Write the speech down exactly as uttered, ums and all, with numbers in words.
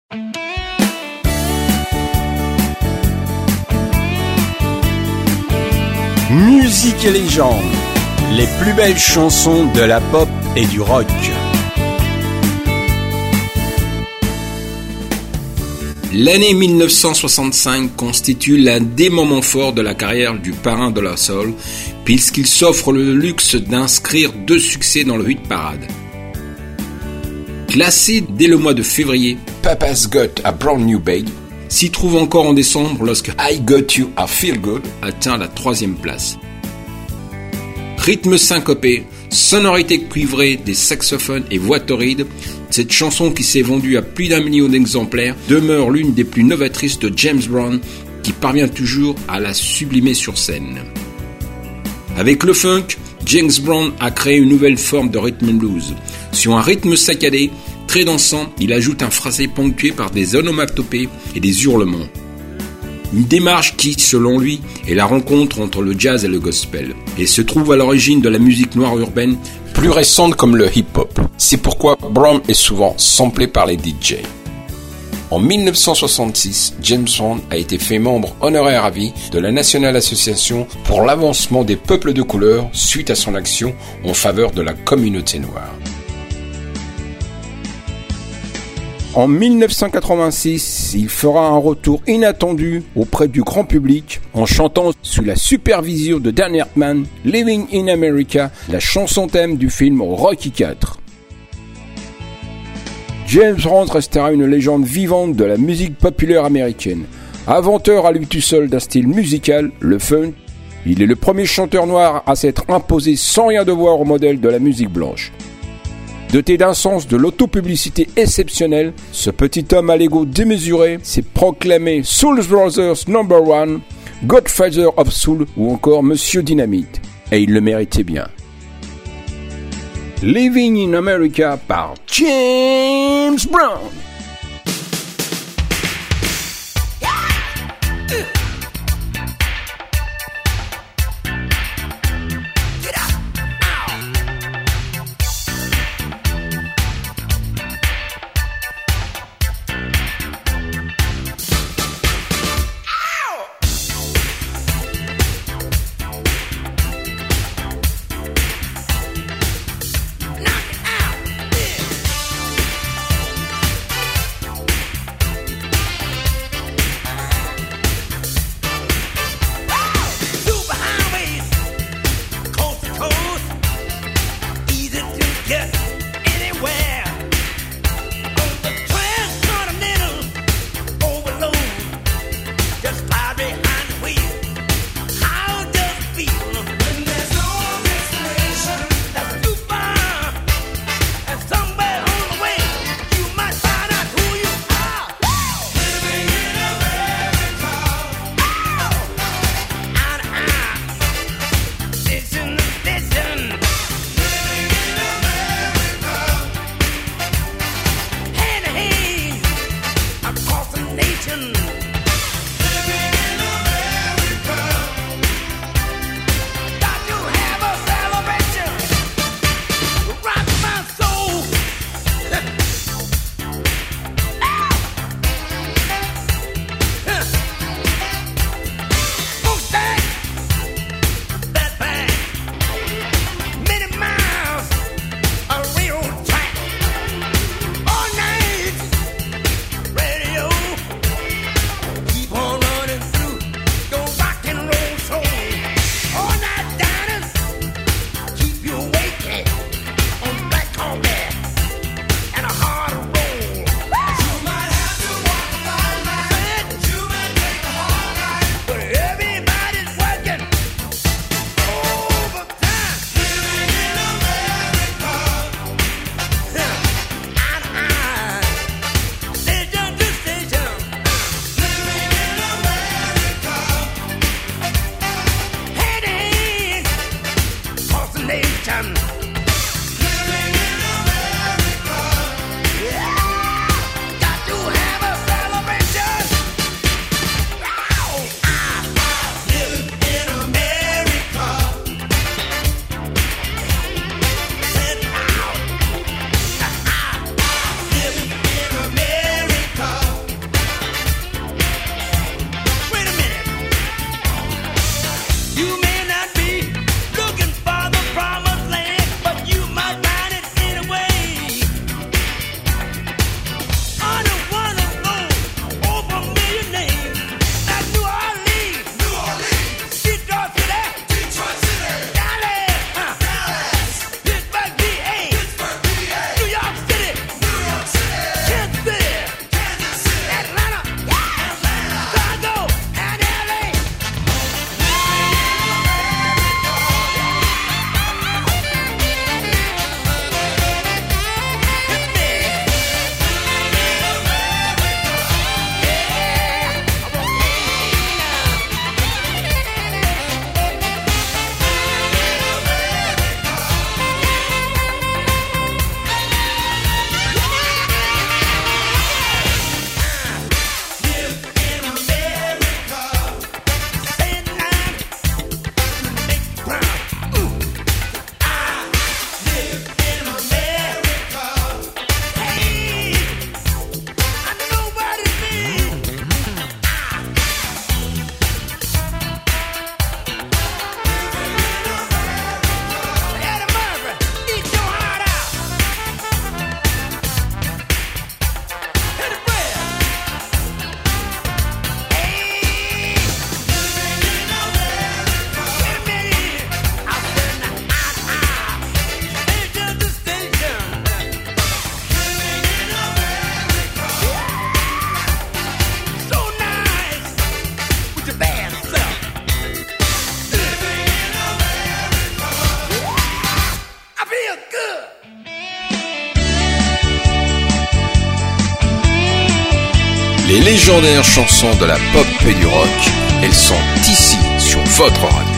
Musique et légende, les plus belles chansons de la pop et du rock. L'année mille neuf cent soixante-cinq constitue l'un des moments forts de la carrière du parrain de la soul, puisqu'il s'offre le luxe d'inscrire deux succès dans le hit parade. Classé dès le mois de février, Papa's Got a Brand New Babe s'y trouve encore en décembre lorsque I Got You I Feel Good atteint la troisième place. Rythme syncopé, sonorité cuivrée des saxophones et voix torrides, cette chanson qui s'est vendue à plus d'un million d'exemplaires demeure l'une des plus novatrices de James Brown qui parvient toujours à la sublimer sur scène. Avec le funk, James Brown a créé une nouvelle forme de rhythm and blues. Sur un rythme saccadé, très dansant, il ajoute un phrasé ponctué par des onomatopées et des hurlements. Une démarche qui, selon lui, est la rencontre entre le jazz et le gospel, et se trouve à l'origine de la musique noire urbaine, plus récente comme le hip-hop. C'est pourquoi Brown est souvent samplé par les D J. En mille neuf cent soixante-six, James Brown a été fait membre honoraire à vie de la National Association pour l'avancement des peuples de couleur suite à son action en faveur de la communauté noire. En mille neuf cent quatre-vingt-six, il fera un retour inattendu auprès du grand public en chantant sous la supervision de Dan Hartman, Living in America, la chanson thème du film Rocky quatre. James Brown restera une légende vivante de la musique populaire américaine. Inventeur à lui tout seul d'un style musical, le funk, il est le premier chanteur noir à s'être imposé sans rien devoir au modèle de la musique blanche. Doté d'un sens de l'autopublicité exceptionnel, ce petit homme à l'ego démesuré s'est proclamé Soul Brothers number one, Godfather of Soul ou encore Monsieur Dynamite. Et il le méritait bien. Living in America par James Brown. Les légendaires chansons de la pop et du rock, elles sont ici sur votre radio.